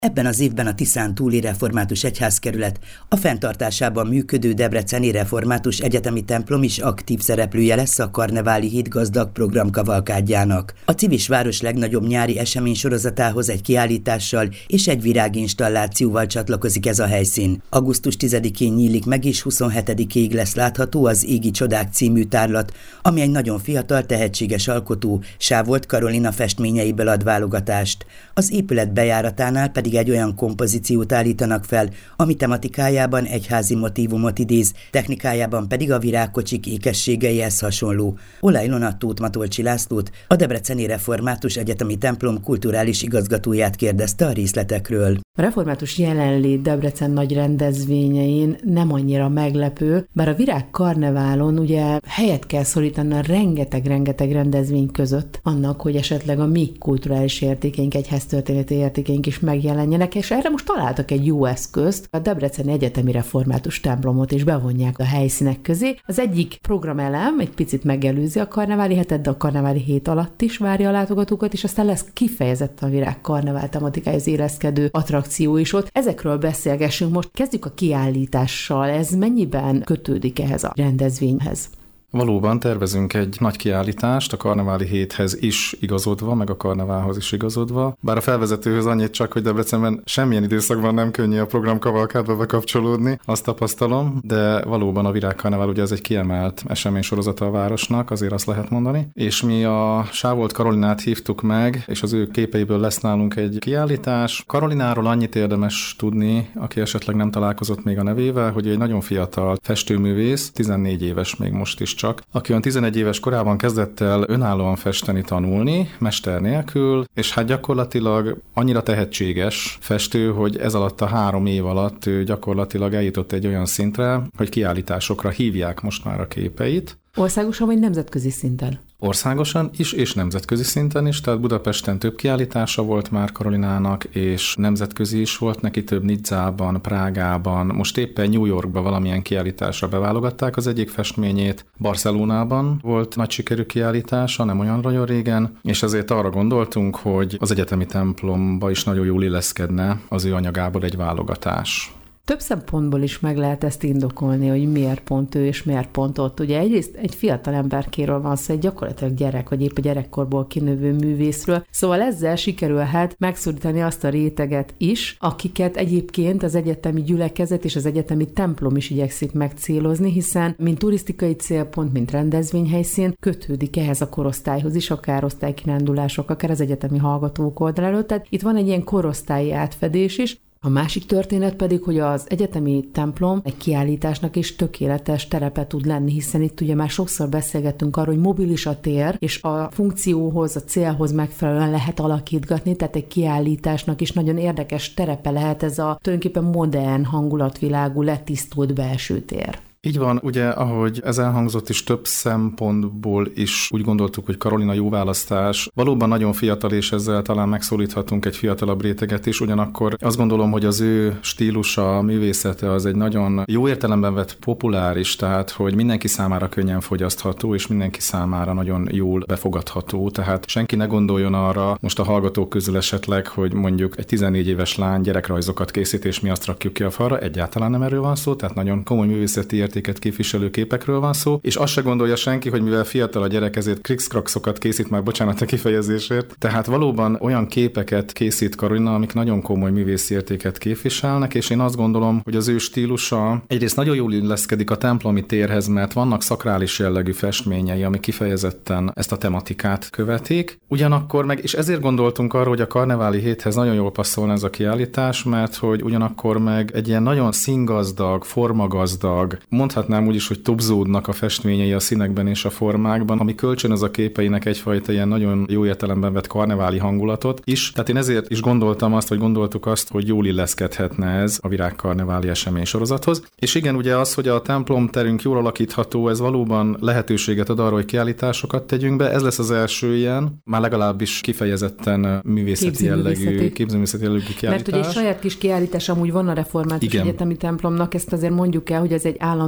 Ebben az évben a Tiszántúli Református Egyházkerület a fenntartásában működő Debreceni Református Egyetemi Templom is aktív szereplője lesz a Karneváli Hét gazdag programkavalkádjának. A Civis város legnagyobb nyári eseménysorozatához egy kiállítással és egy viráginstallációval csatlakozik ez a helyszín. Augusztus 10-én nyílik meg és 27-ig lesz látható az Égi Csodák című tárlat, ami egy nagyon fiatal, tehetséges alkotó, Sávolt Karolina festményeiből ad válogatást. Az épület bejáratánál pedig egy olyan kompozíciót állítanak fel, ami tematikájában egyházi motívumot idéz, technikájában pedig a virágkocsik ékességeihez hasonló. Olaj Ilona Tóth Matolcsi Lászlót, a Debreceni Református Egyetemi Templom kulturális igazgatóját kérdezte a részletekről. A református jelenlét Debrecen nagy rendezvényein nem annyira meglepő, bár a virágkarneválon ugye helyet kell szorítani a rengeteg rendezvény között annak, hogy esetleg a mi kulturális értékeink, egyháztörténeti értékeink is megjelenjenek, és erre most találtak egy jó eszközt, a Debreceni Egyetemi Református Templomot is bevonják a helyszínek közé. Az egyik programelem egy picit megelőzi a karneváli hetet, de a karneváli hét alatt is várja a látogatókat, és aztán lesz kifejezetten a virágkarnevál tematikájához éleszkedő attrakció is ott. Ezekről beszélgessünk most. Kezdjük a kiállítással. Ez mennyiben kötődik ehhez a rendezvényhez? Valóban tervezünk egy nagy kiállítást a karneváli héthez is igazodva, meg a karneválhoz is igazodva. Bár a felvezetőhöz annyit csak, hogy Debrecenben semmilyen időszakban nem könnyű a programkavalkádba bekapcsolódni, azt tapasztalom, de valóban a virágkarnevál ugye ez egy kiemelt eseménysorozata a városnak, azért azt lehet mondani. És mi a Sávolt Karolinát hívtuk meg, és az ő képeiből lesz nálunk egy kiállítás. Karolináról annyit érdemes tudni, aki esetleg nem találkozott még a nevével, hogy egy nagyon fiatal festőművész, 14 éves még most is csak, aki olyan 11 éves korában kezdett el önállóan festeni, tanulni, mester nélkül, és hát gyakorlatilag annyira tehetséges festő, hogy ez alatt a 3 év alatt ő gyakorlatilag eljutott egy olyan szintre, hogy kiállításokra hívják most már a képeit. Országosan vagy nemzetközi szinten? Országosan is, és nemzetközi szinten is, tehát Budapesten több kiállítása volt már Karolinának, és nemzetközi is volt neki, több Nizzában, Prágában, most éppen New Yorkba valamilyen kiállításra beválogatták az egyik festményét, Barcelonában volt nagy sikerű kiállítása, nem olyan nagyon régen, és ezért arra gondoltunk, hogy az egyetemi templomba is nagyon jól illeszkedne az ő anyagából egy válogatás. Több szempontból is meg lehet ezt indokolni, hogy miért pont ő és miért pont ott. Ugye egyrészt egy fiatal emberkéről van szó, egy gyakorlatilag gyerek, vagy épp a gyerekkorból kinövő művészről. Szóval ezzel sikerülhet megszorítani azt a réteget is, akiket egyébként az egyetemi gyülekezet és az egyetemi templom is igyekszik megcélozni, hiszen mint turisztikai célpont, mint rendezvényhelyszín kötődik ehhez a korosztályhoz is, akár osztálykirándulások, akár az egyetemi hallgatók oldaláról. Tehát itt van egy ilyen korosztályi átfedés is. A másik történet pedig, hogy az egyetemi templom egy kiállításnak is tökéletes terepe tud lenni, hiszen itt ugye már sokszor beszélgettünk arról, hogy mobilis a tér, és a funkcióhoz, a célhoz megfelelően lehet alakítgatni, tehát egy kiállításnak is nagyon érdekes terepe lehet ez a tulajdonképpen modern, hangulatvilágú, letisztult belső tér. Így van, ugye, ahogy ez elhangzott is több szempontból is úgy gondoltuk, hogy Karolina jó választás. Valóban nagyon fiatal, és ezzel talán megszólíthatunk egy fiatalabb réteget is, ugyanakkor azt gondolom, hogy az ő stílusa, a művészete az egy nagyon jó értelemben vett populáris, tehát hogy mindenki számára könnyen fogyasztható, és mindenki számára nagyon jól befogadható, tehát senki ne gondoljon arra most a hallgatók közül esetleg, hogy mondjuk egy 14 éves lány gyerekrajzokat készít, és mi azt rakjuk ki a falra, egyáltalán nem erről van szó, tehát nagyon komoly művészeti értéket képviselő képekről van szó, és azt se gondolja senki, hogy mivel fiatal a gyerek, ezért krikszkrakszokat készít, már bocsánat a kifejezésért. Tehát valóban olyan képeket készít Karolina, amik nagyon komoly művészi értéket képviselnek, és én azt gondolom, hogy az ő stílusa egyrészt nagyon jól illeszkedik a templomi térhez, mert vannak szakrális jellegű festményei, amik kifejezetten ezt a tematikát követik. Ugyanakkor meg, és ezért gondoltunk arra, hogy a karneváli héthez nagyon jól passzolna ez a kiállítás, mert hogy ugyanakkor meg egy ilyen nagyon színgazdag, formagazdag, mondhatnám úgy is, hogy tobzódnak a festményei a színekben és a formákban, ami kölcsönöz a képeinek egyfajta ilyen nagyon jó értelemben vett karneváli hangulatot is. Tehát én ezért is gondoltuk azt, hogy jól illeszkedhetne ez a virágkarneváli eseménysorozathoz. És igen, ugye az, hogy a templomterünk jól alakítható, ez valóban lehetőséget ad arra, hogy kiállításokat tegyünk be. Ez lesz az első ilyen, már legalábbis kifejezetten művészeti jellegű kiállítás. Mert ugye egy saját kis kiállítás amúgy van a Református Egyetemi Templomnak, ezt azért mondjuk el, hogy ez egy állandó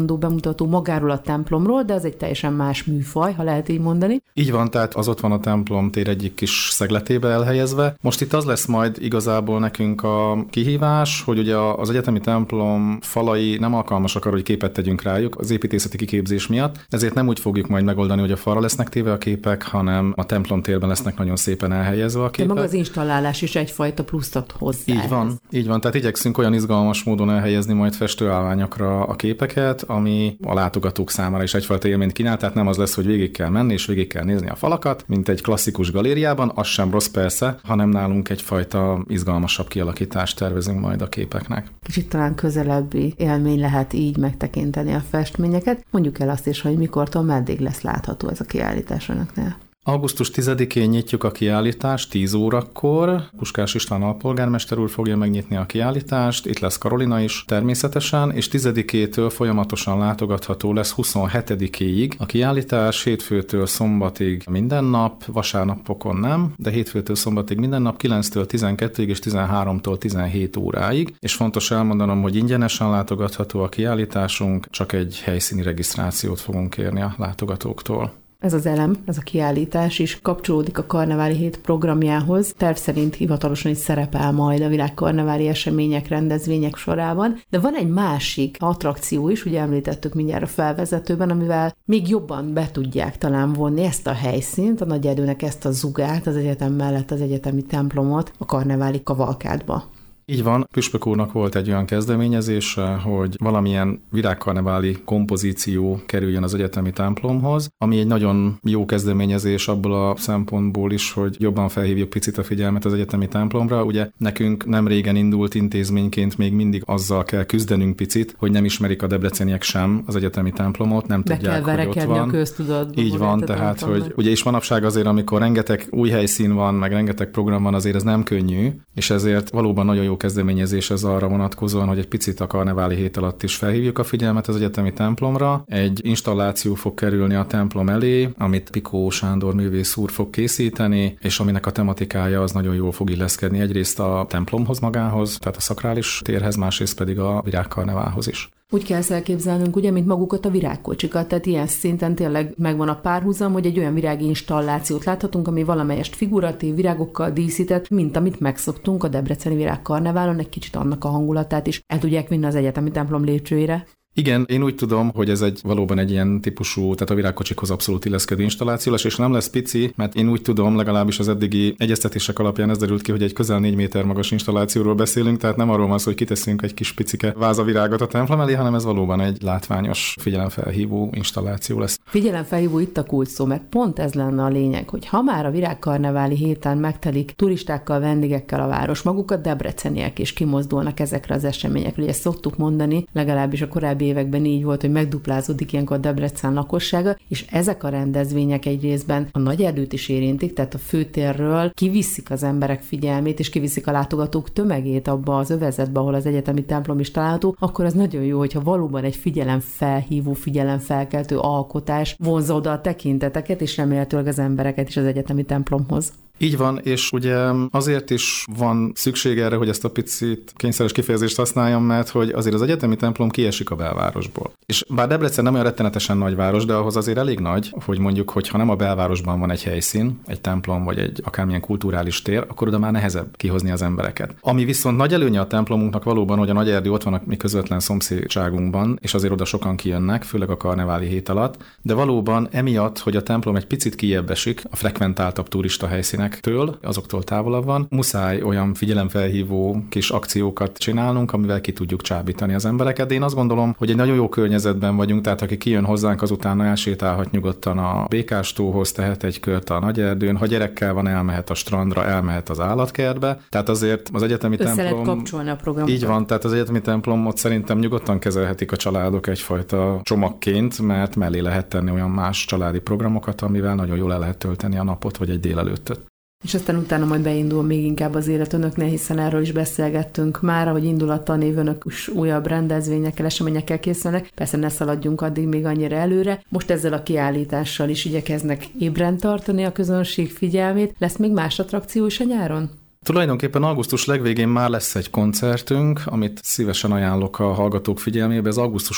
tartandó bemutató magáról a templomról, de az egy teljesen más műfaj, ha lehet így mondani. Így van, tehát az ott van a templom tér egyik kis szegletébe elhelyezve. Most itt az lesz majd igazából nekünk a kihívás, hogy ugye az egyetemi templom falai nem alkalmasak arra, hogy képet tegyünk rájuk az építészeti kiképzés miatt, ezért nem úgy fogjuk majd megoldani, hogy a falra lesznek téve a képek, hanem a templom térben lesznek nagyon szépen elhelyezve a képek. De maga az installálás is egyfajta pluszt ad hozzá. Így van, tehát igyekszünk olyan izgalmas módon elhelyezni majd festőállványokra a képeket, ami a látogatók számára is egyfajta élményt kínál, tehát nem az lesz, hogy végig kell menni és végig kell nézni a falakat, mint egy klasszikus galériában, az sem rossz persze, hanem nálunk egyfajta izgalmasabb kialakítást tervezünk majd a képeknek. Kicsit talán közelebbi élmény lehet így megtekinteni a festményeket. Mondjuk el azt is, hogy mikortól meddig lesz látható ez a kiállítás önöknél. Augusztus 10-én nyitjuk a kiállítást, 10 órakor. Puskás István alpolgármester úr fogja megnyitni a kiállítást, itt lesz Karolina is természetesen, és 10-től folyamatosan látogatható lesz 27-ig. A kiállítás hétfőtől szombatig minden nap, vasárnapokon nem, de hétfőtől szombatig minden nap 9-től 12-ig és 13-tól 17 óráig. És fontos elmondanom, hogy ingyenesen látogatható a kiállításunk, csak egy helyszíni regisztrációt fogunk kérni a látogatóktól. Ez az elem, ez a kiállítás is kapcsolódik a Karneváli Hét programjához. Terv szerint hivatalosan is szerepel majd a világkarneváli események, rendezvények sorában. De van egy másik attrakció is, ugye említettük mindjárt a felvezetőben, amivel még jobban be tudják talán vonni ezt a helyszínt, a Nagyerdőnek ezt a zugát, az egyetem mellett az egyetemi templomot a karneváli kavalkádba. Így van, Püspök úrnak volt egy olyan kezdeményezése, hogy valamilyen virágkarneváli kompozíció kerüljön az egyetemi templomhoz, ami egy nagyon jó kezdeményezés abból a szempontból is, hogy jobban felhívjuk picit a figyelmet az egyetemi templomra. Ugye nekünk nem régen indult intézményként még mindig azzal kell küzdenünk picit, hogy nem ismerik a debreceniek sem az egyetemi templomot, nem tudják, hogy ott van. A köztudatban. Így van, tehát, hogy ugye is manapság azért, amikor rengeteg új helyszín van, meg rengeteg program van, azért ez nem könnyű, és ezért valóban nagyon jó kezdeményezés ez arra vonatkozóan, hogy egy picit a karneváli hét alatt is felhívjuk a figyelmet az egyetemi templomra. Egy installáció fog kerülni a templom elé, amit Pikó Sándor művész úr fog készíteni, és aminek a tematikája az nagyon jól fog illeszkedni egyrészt a templomhoz magához, tehát a szakrális térhez, másrészt pedig a virágkarneválhoz is. Úgy kell elképzelnünk, ugye, mint magukat a virágkocsikat, tehát ilyen szinten tényleg megvan a párhuzam, hogy egy olyan viráginstallációt láthatunk, ami valamelyest figuratív virágokkal díszített, mint amit megszoktunk a debreceni virágkarneválon, egy kicsit annak a hangulatát is el tudják vinni az egyetemi templom lépcsőire. Igen, én úgy tudom, hogy ez valóban egy ilyen típusú, tehát a virágkocsikhoz abszolút illeszkedő installáció lesz, és nem lesz pici, mert én úgy tudom, legalábbis az eddigi egyeztetések alapján ez derült ki, hogy egy közel 4 méter magas installációról beszélünk, tehát nem arról van szó, hogy kiteszünk egy kis picike vázavirágot a templom elé, hanem ez valóban egy látványos, figyelemfelhívó installáció lesz. Figyelemfelhívó itt a kulcs szó, mert pont ez lenne a lényeg, hogy ha már a virágkarneváli héten megtelik turistákkal, vendégekkel a város, magukat debreceniek is kimozdulnak ezekre az eseményekre. Ugye ezt szoktuk mondani, legalábbis a korábbi években így volt, hogy megduplázódik ilyenkor Debrecen lakossága, és ezek a rendezvények egy részben a Nagyerdőt is érintik, tehát a főtérről kiviszik az emberek figyelmét, és kiviszik a látogatók tömegét abba az övezetbe, ahol az egyetemi templom is található, akkor az nagyon jó, hogyha valóban egy figyelemfelhívó, figyelemfelkeltő alkotás vonzza oda a tekinteteket, és remélhetőleg az embereket is az egyetemi templomhoz. Így van, és ugye azért is van szükség erre, hogy ezt a picit kényszeres kifejezést használjam, mert hogy azért az egyetemi templom kiesik a belvárosból. És bár Debrecen nem olyan rettenetesen nagy város, de ahhoz azért elég nagy, hogy mondjuk, hogy ha nem a belvárosban van egy helyszín, egy templom vagy egy akármilyen kulturális tér, akkor oda már nehezebb kihozni az embereket. Ami viszont nagy előnye a templomunknak valóban, hogy a Nagyerdő ott van a mi közvetlen szomszédságunkban, és azért oda sokan kijönnek, főleg a karneváli hét alatt, de valóban emiatt, hogy a templom egy picit kijebb esik a frekventáltabb turista helyszínektől, azoktól távolabb van, muszáj olyan figyelemfelhívó kis akciókat csinálnunk, amivel ki tudjuk csábítani az embereket. De én azt gondolom, hogy egy nagyon jó környezetben vagyunk, tehát aki kijön hozzánk, azután elsétálhat nyugodtan a Békástóhoz, tehet egy kört a Nagyerdőn, ha gyerekkel van, elmehet a strandra, elmehet az állatkertbe. Tehát azért az egyetemi templom lehet kapcsolni a programot. Így van, tehát az egyetemi templomot szerintem nyugodtan kezelhetik a családok egyfajta csomagként, mert mellé lehet tenni olyan más családi programokat, amivel nagyon jól el lehet tölteni a napot vagy egy délelőttöt. És aztán utána majd beindul még inkább az élet önöknél, hiszen erről is beszélgettünk már, hogy indulattanév önök is újabb rendezvényekkel, eseményekkel készülnek. Persze ne szaladjunk addig még annyira előre. Most ezzel a kiállítással is igyekeznek ébren tartani a közönség figyelmét. Lesz még más attrakció is a nyáron? Tulajdonképpen augusztus legvégén már lesz egy koncertünk, amit szívesen ajánlok a hallgatók figyelmébe. Ez augusztus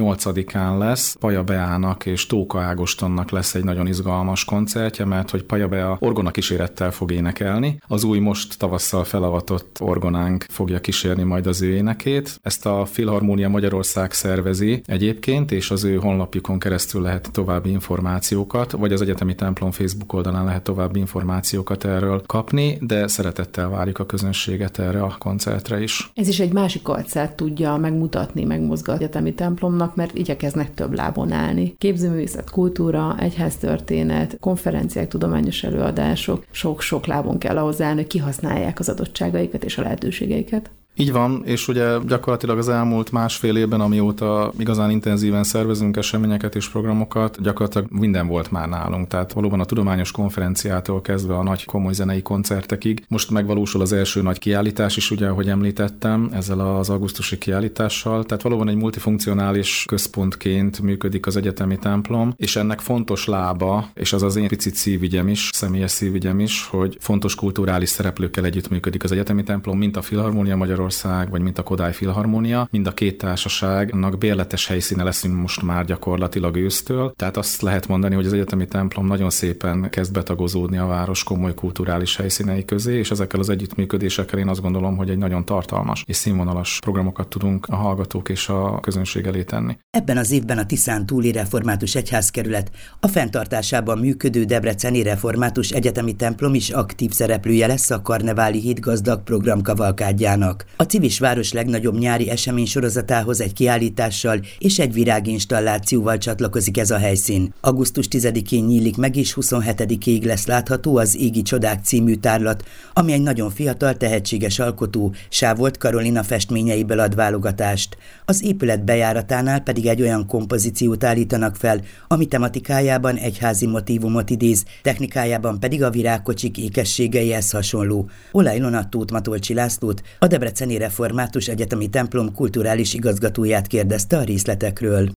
28-án lesz. Paja Beának és Tóka Ágostonnak lesz egy nagyon izgalmas koncertje, mert hogy Paja Bea orgona kísérettel fog énekelni. Az új most tavasszal felavatott orgonánk fogja kísérni majd az ő énekét. Ezt a Filharmónia Magyarország szervezi egyébként, és az ő honlapjukon keresztül lehet további információkat, vagy az Egyetemi Templom Facebook oldalán lehet további információkat erről kapni, de szeretettel várjuk a közönséget erre a koncertre is. Ez is egy másik arcát tudja megmutatni, megmozgatni Egyetemi Templomnak, mert igyekeznek több lábon állni. Képzőművészet, kultúra, egyháztörténet, konferenciák, tudományos előadások, sok-sok lábon kell ahhoz állni, hogy kihasználják az adottságaikat és a lehetőségeiket. Így van, és ugye gyakorlatilag az elmúlt másfél évben, amióta igazán intenzíven szervezünk eseményeket és programokat, gyakorlatilag minden volt már nálunk. Tehát valóban a tudományos konferenciától kezdve a nagy komoly zenei koncertekig. Most megvalósul az első nagy kiállítás is, ugye, ahogy említettem, ezzel az augusztusi kiállítással. Tehát valóban egy multifunkcionális központként működik az Egyetemi Templom, és ennek fontos lába, és az az én picit szívügyem is, személyes szívügyem is, hogy fontos kulturális szereplőkkel együttműködik az Egyetemi Templom, mint a Filharmónia Magyarország, vagy mint a Kodály Filharmónia. Mind a két társaságnak bérletes helyszíne leszünk most már gyakorlatilag ősztől. Tehát azt lehet mondani, hogy az Egyetemi Templom nagyon szépen kezd betagozódni a város komoly kulturális helyszínei közé, és ezekkel az együttműködésekkel én azt gondolom, hogy egy nagyon tartalmas és színvonalas programokat tudunk a hallgatók és a közönség elé tenni. Ebben az évben a Tiszántúli Református Egyházkerület a fenntartásában működő Debreceni Református Egyetemi Templom is aktív szereplője lesz a Karneváli Híd Gazdag program kavalkádjának. A Civis város legnagyobb nyári esemény sorozatához egy kiállítással és egy viráginstallációval csatlakozik ez a helyszín. Augusztus 10-én nyílik meg, és 27-ig lesz látható az Égi Csodák című tárlat, ami egy nagyon fiatal, tehetséges alkotó, Sávolt Karolina festményeiből ad válogatást. Az épület bejáratánál pedig egy olyan kompozíciót állítanak fel, ami tematikájában egyházi motívumot idéz, technikájában pedig a virágkocsik ékességeihez hasonló. Olaj Ilona Tóth Matolcsi Lászlót, a Debreceni Református Egyetemi Templom kulturális igazgatóját kérdezte a részletekről.